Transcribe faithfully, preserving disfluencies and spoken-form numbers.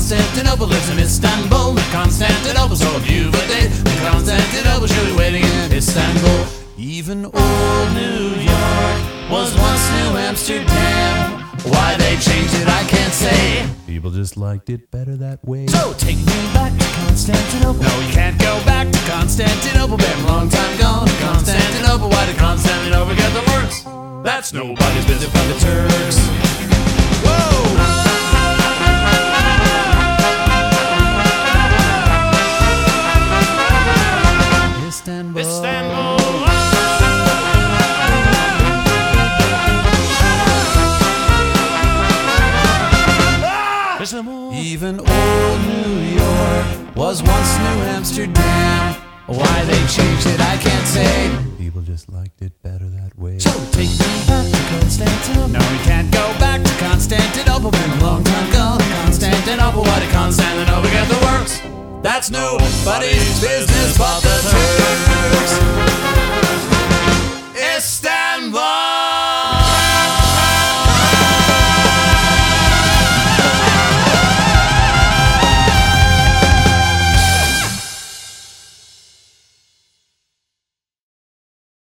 Constantinople lives in Istanbul. Constantinople, so if you've a date, Constantinople should be waiting in Istanbul. Even old New York was once New Amsterdam. Why they changed it, I can't say. People just liked it better that way. So take me back to Constantinople. No, you can't go back to Constantinople. Been a long time gone to Constantinople. Why did Constantinople get the works? That's nobody's business but the Turks. Whoa! Istanbul. Istanbul. Even old New York was once New Amsterdam. Why they changed it, I can't say. People just liked it better that way. So take me back to Constantinople. No, we can't go back to Constantinople. Been a long time gone to Constantinople. Why did Constantinople get the works? That's nobody's business but the Turks.